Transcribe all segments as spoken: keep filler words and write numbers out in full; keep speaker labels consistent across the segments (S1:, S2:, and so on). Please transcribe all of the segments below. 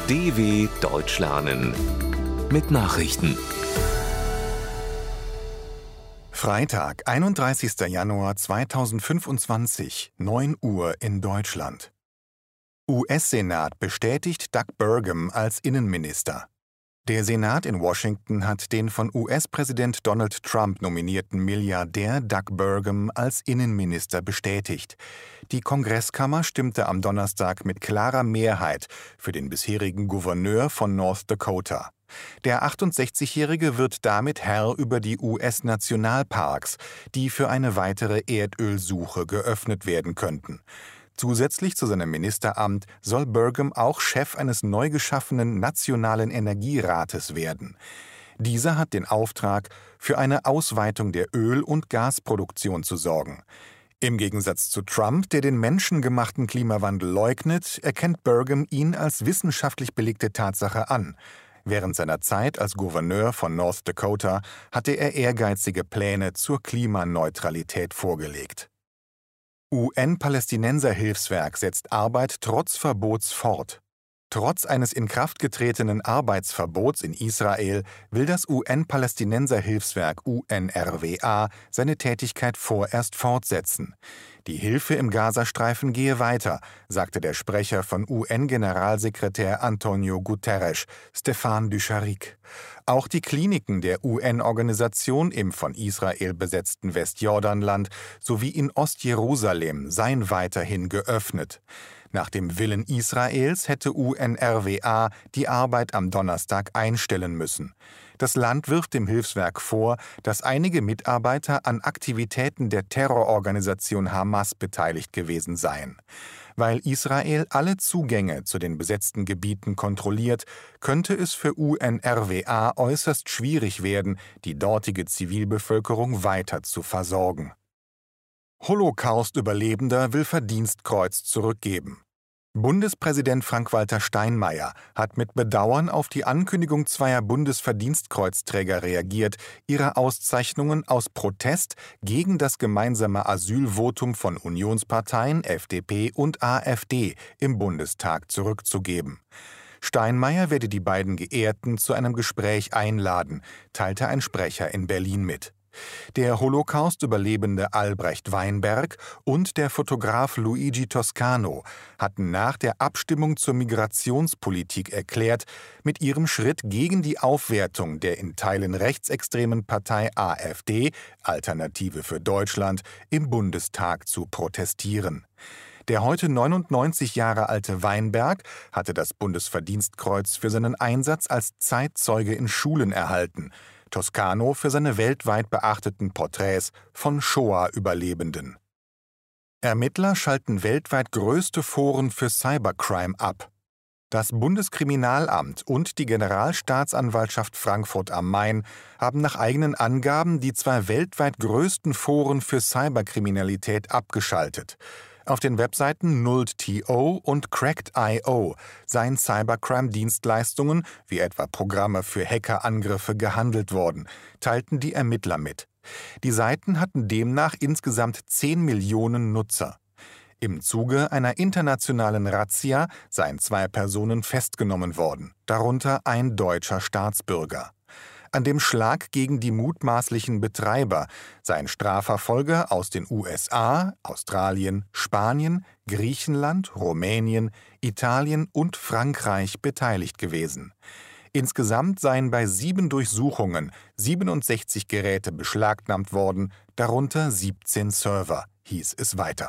S1: D W Deutsch lernen mit Nachrichten.
S2: Freitag, einunddreißigster Januar zweitausendfünfundzwanzig, neun Uhr in Deutschland. U S-Senat bestätigt Doug Burgum als Innenminister. Der Senat in Washington hat den von U S-Präsident Donald Trump nominierten Milliardär Doug Burgum als Innenminister bestätigt. Die Kongresskammer stimmte am Donnerstag mit klarer Mehrheit für den bisherigen Gouverneur von North Dakota. Der achtundsechzigjährige wird damit Herr über die U S-Nationalparks, die für eine weitere Erdölsuche geöffnet werden könnten. Zusätzlich zu seinem Ministeramt soll Burgum auch Chef eines neu geschaffenen Nationalen Energierates werden. Dieser hat den Auftrag, für eine Ausweitung der Öl- und Gasproduktion zu sorgen. Im Gegensatz zu Trump, der den menschengemachten Klimawandel leugnet, erkennt Burgum ihn als wissenschaftlich belegte Tatsache an. Während seiner Zeit als Gouverneur von North Dakota hatte er ehrgeizige Pläne zur Klimaneutralität vorgelegt. U N-Palästinenser-Hilfswerk setzt Arbeit trotz Verbots fort. Trotz eines in Kraft getretenen Arbeitsverbots in Israel will das U N-Palästinenser-Hilfswerk U N R W A seine Tätigkeit vorerst fortsetzen. Die Hilfe im Gazastreifen gehe weiter, sagte der Sprecher von U N-Generalsekretär Antonio Guterres, Stéphane Dujarric. Auch die Kliniken der U N-Organisation im von Israel besetzten Westjordanland sowie in Ostjerusalem seien weiterhin geöffnet. Nach dem Willen Israels hätte U N R W A die Arbeit am Donnerstag einstellen müssen. Das Land wirft dem Hilfswerk vor, dass einige Mitarbeiter an Aktivitäten der Terrororganisation Hamas beteiligt gewesen seien. Weil Israel alle Zugänge zu den besetzten Gebieten kontrolliert, könnte es für U N R W A äußerst schwierig werden, die dortige Zivilbevölkerung weiter zu versorgen. Holocaust-Überlebender will Verdienstkreuz zurückgeben. Bundespräsident Frank-Walter Steinmeier hat mit Bedauern auf die Ankündigung zweier Bundesverdienstkreuzträger reagiert, ihre Auszeichnungen aus Protest gegen das gemeinsame Asylvotum von Unionsparteien F D P und AfD im Bundestag zurückzugeben. Steinmeier werde die beiden Geehrten zu einem Gespräch einladen, teilte ein Sprecher in Berlin mit. Der Holocaust-Überlebende Albrecht Weinberg und der Fotograf Luigi Toscano hatten nach der Abstimmung zur Migrationspolitik erklärt, mit ihrem Schritt gegen die Aufwertung der in Teilen rechtsextremen Partei AfD, Alternative für Deutschland, im Bundestag zu protestieren. Der heute neunundneunzig Jahre alte Weinberg hatte das Bundesverdienstkreuz für seinen Einsatz als Zeitzeuge in Schulen erhalten, Toscano für seine weltweit beachteten Porträts von Shoah-Überlebenden. Ermittler schalten weltweit größte Foren für Cybercrime ab. Das Bundeskriminalamt und die Generalstaatsanwaltschaft Frankfurt am Main haben nach eigenen Angaben die zwei weltweit größten Foren für Cyberkriminalität abgeschaltet. Auf den Webseiten Nulled Punkt to und Cracked Punkt io seien Cybercrime-Dienstleistungen, wie etwa Programme für Hackerangriffe, gehandelt worden, teilten die Ermittler mit. Die Seiten hatten demnach insgesamt zehn Millionen Nutzer. Im Zuge einer internationalen Razzia seien zwei Personen festgenommen worden, darunter ein deutscher Staatsbürger. An dem Schlag gegen die mutmaßlichen Betreiber seien Strafverfolger aus den U S A, Australien, Spanien, Griechenland, Rumänien, Italien und Frankreich beteiligt gewesen. Insgesamt seien bei sieben Durchsuchungen siebenundsechzig Geräte beschlagnahmt worden, darunter siebzehn Server, hieß es weiter.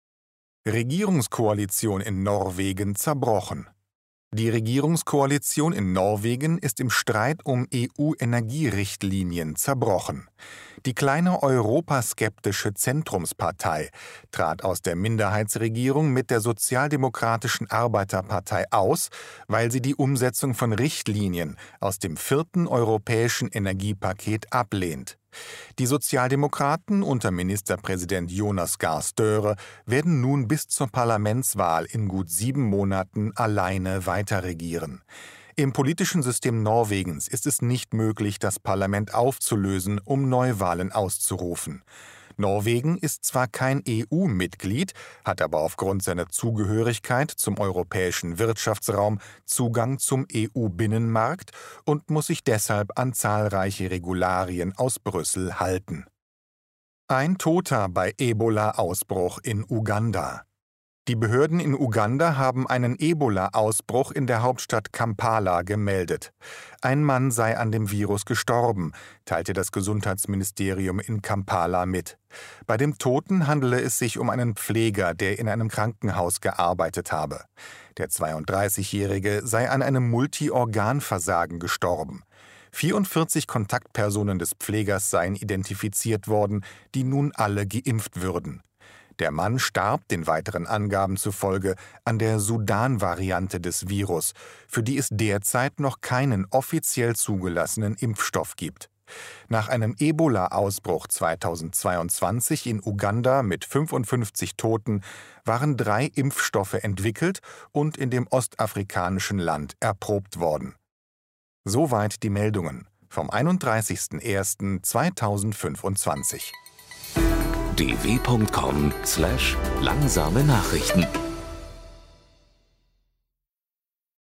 S2: Regierungskoalition in Norwegen zerbrochen. Die Regierungskoalition in Norwegen ist im Streit um E U-Energierichtlinien zerbrochen. Die kleine europaskeptische Zentrumspartei trat aus der Minderheitsregierung mit der Sozialdemokratischen Arbeiterpartei aus, weil sie die Umsetzung von Richtlinien aus dem vierten europäischen Energiepaket ablehnt. Die Sozialdemokraten unter Ministerpräsident Jonas Gahr Støre werden nun bis zur Parlamentswahl in gut sieben Monaten alleine weiterregieren. Im politischen System Norwegens ist es nicht möglich, das Parlament aufzulösen, um Neuwahlen auszurufen. Norwegen ist zwar kein E U-Mitglied, hat aber aufgrund seiner Zugehörigkeit zum europäischen Wirtschaftsraum Zugang zum E U-Binnenmarkt und muss sich deshalb an zahlreiche Regularien aus Brüssel halten. Ein Toter bei Ebola-Ausbruch in Uganda. Die Behörden in Uganda haben einen Ebola-Ausbruch in der Hauptstadt Kampala gemeldet. Ein Mann sei an dem Virus gestorben, teilte das Gesundheitsministerium in Kampala mit. Bei dem Toten handele es sich um einen Pfleger, der in einem Krankenhaus gearbeitet habe. Der zweiunddreißigjährige sei an einem Multiorganversagen gestorben. vierundvierzig Kontaktpersonen des Pflegers seien identifiziert worden, die nun alle geimpft würden. Der Mann starb den weiteren Angaben zufolge an der Sudan-Variante des Virus, für die es derzeit noch keinen offiziell zugelassenen Impfstoff gibt. Nach einem Ebola-Ausbruch zweitausendzweiundzwanzig in Uganda mit fünfundfünfzig Toten waren drei Impfstoffe entwickelt und in dem ostafrikanischen Land erprobt worden. Soweit die Meldungen vom einunddreißigsten ersten zweitausendfünfundzwanzig.
S1: d w punkt com slash langsame Nachrichten